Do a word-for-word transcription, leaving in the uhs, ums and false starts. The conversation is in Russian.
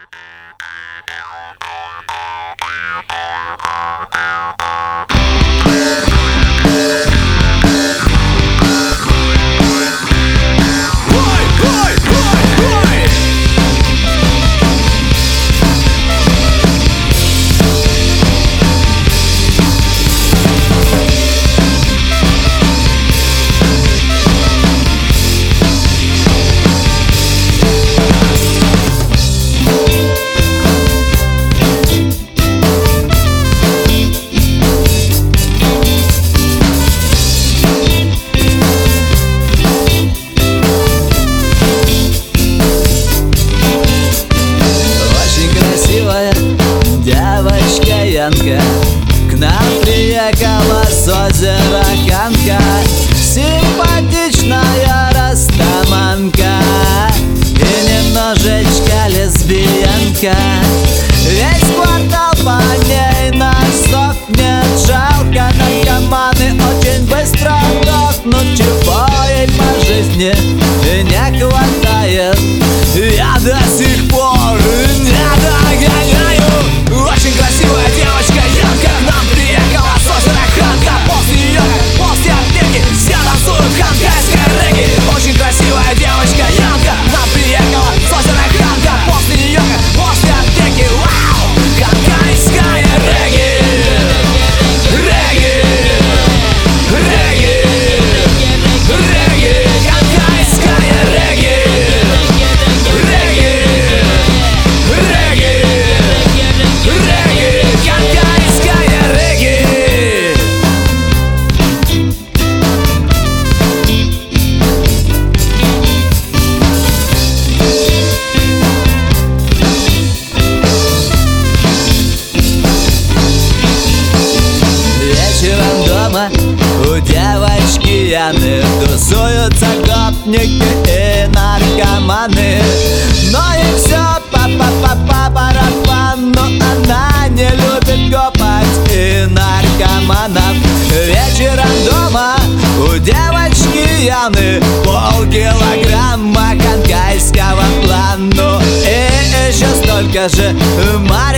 К нам приехала с озера Канка, симпатичная растаманка и немножечко лесбиянка. Весь квартал по ней нас сохнет, жалко, наркоманы очень быстро дохнут. Чего ей по жизни не хватает, я до сих пор не догоняю. Очень красивая девочка Янка к нам приехала с озера Ханка. После нее, после аптеки, все танцуют ханкайское регги. Очень красивая девочка Янка к нам приехала с озера Ханка. После нее, после аптеки, вау, ханкайское регги. Регги, регги, регги, ханкайское регги. Регги, регги, регги, ханкайское регги. Вечером дома у девочки Яны тусуются гопники и наркоманы, но и все по-по-по-по-барабану. Она не любит гопать и наркоманов. Вечером дома у девочки Яны полкилограмма ханкайского плану и еще столько же